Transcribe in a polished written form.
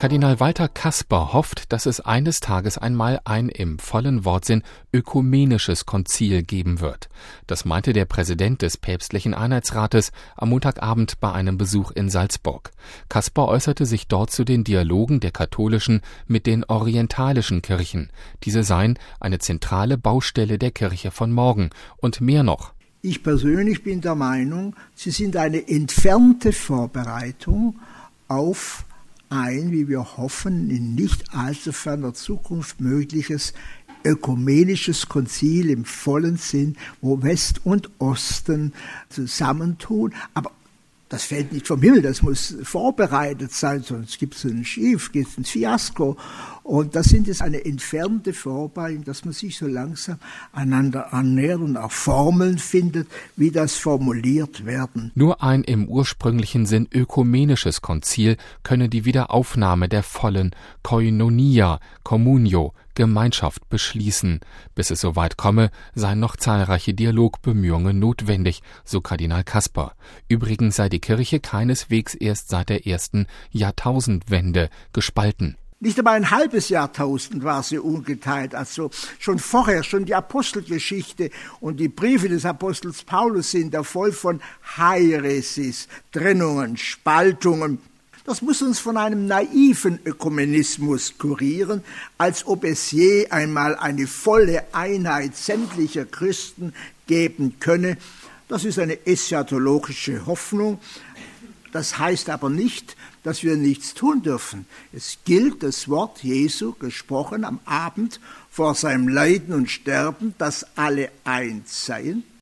Kardinal Walter Kasper hofft, dass es eines Tages einmal ein im vollen Wortsinn ökumenisches Konzil geben wird. Das meinte der Präsident des Päpstlichen Einheitsrates am Montagabend bei einem Besuch in Salzburg. Kasper äußerte sich dort zu den Dialogen der katholischen mit den orientalischen Kirchen. Diese seien eine zentrale Baustelle der Kirche von morgen und mehr noch. Ich persönlich bin der Meinung, sie sind eine entfernte Vorbereitung auf ein, wie wir hoffen, in nicht allzu ferner Zukunft mögliches ökumenisches Konzil im vollen Sinn, wo West und Osten zusammentun. Aber das fällt nicht vom Himmel, das muss vorbereitet sein, sonst gibt es einen Schief, gibt es ein Fiasko. Und das sind jetzt eine entfernte Vorbereitung, dass man sich so langsam einander annähert und auch Formeln findet, wie das formuliert werden. Nur ein im ursprünglichen Sinn ökumenisches Konzil könne die Wiederaufnahme der vollen Koinonia, Communio, Gemeinschaft beschließen. Bis es soweit komme, seien noch zahlreiche Dialogbemühungen notwendig, so Kardinal Kasper. Übrigens sei die Kirche keineswegs erst seit der ersten Jahrtausendwende gespalten. Nicht einmal ein halbes Jahrtausend war sie ungeteilt, also schon vorher, schon die Apostelgeschichte und die Briefe des Apostels Paulus sind da voll von Häresis, Trennungen, Spaltungen. Das muss uns von einem naiven Ökumenismus kurieren, als ob es je einmal eine volle Einheit sämtlicher Christen geben könne. Das ist eine eschatologische Hoffnung. Das heißt aber nicht, dass wir nichts tun dürfen. Es gilt das Wort Jesu, gesprochen am Abend vor seinem Leiden und Sterben, dass alle eins seien.